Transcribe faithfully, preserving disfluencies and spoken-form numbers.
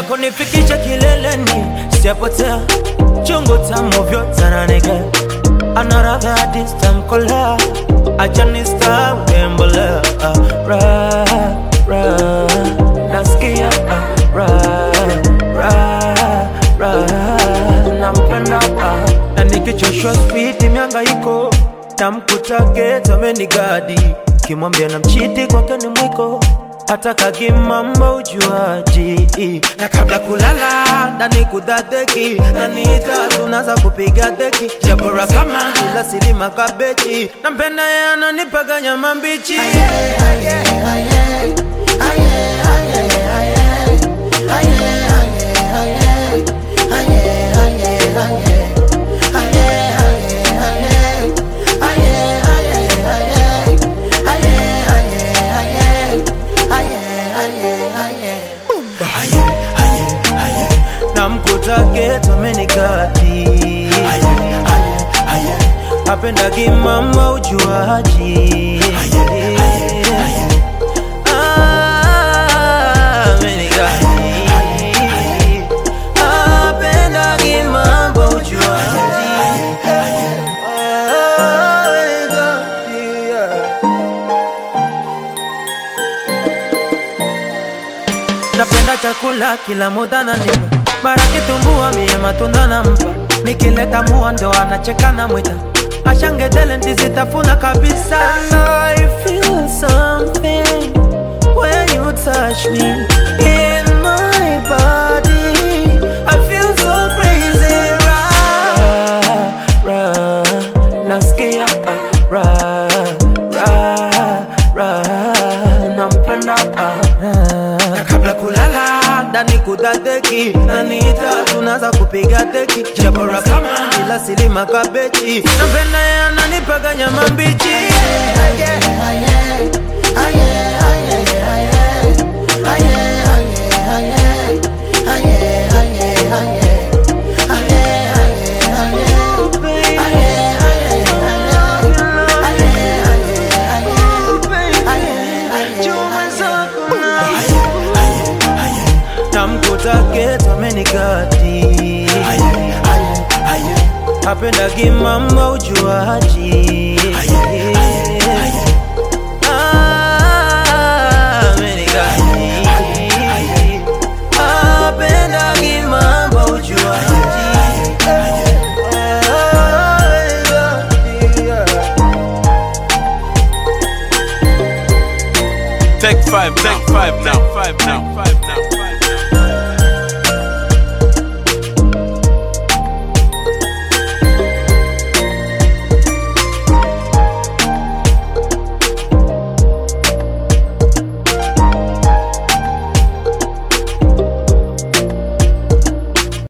kunifikisha kileleni, siapotea chungu tamu vyote ananigea. Another this time kola, acha nista wembolea. Ra, ra, nasikia ra, ra, ra, nampenda. Na nikichoshwa speed mihangaiko, namkuta geta amenigadi. Kimwambia na mchiti kwake ni mwiko, hata kagimamba ujuaji. Na kabla kulala ndani kudadeki, na nita tunaza kupiga deki. Jabora kama ila silima kabechi, na mpenda ya ananipaga nyama mbichi. Aye, aye, aye, aye, aye, aye, aye, aye, aye, aye, aye, aye. Namkuta geta amenigadi. Apenda kimama ujuaji. Amenigadi. Apenda kimama ujuaji. Napenda chakula kila muda na nima, mara kitumbua mie matunda na mpa. Nikileta mua ndo anacheka na mwita, ashangedele ndizitafuna kabisa. I feel something when you touch me in my body. I feel so crazy. Ra, ra, nasikia ra, ra, ra, nampenda. Na kabla kulala ndani kudadeki, na nita tunaza kupiga deki. Jabora kama ila silima kabechi, na mpenda ya ananipaga nyama mbichi. Aye, aye, aye, aye, aye, aye, aye, aye, aye, aye. Namkuta geta amenigadi. Apenda kimama ujuaji. Amenigadi. Apenda kimama ujuaji. Take five, take five now, five now, five now.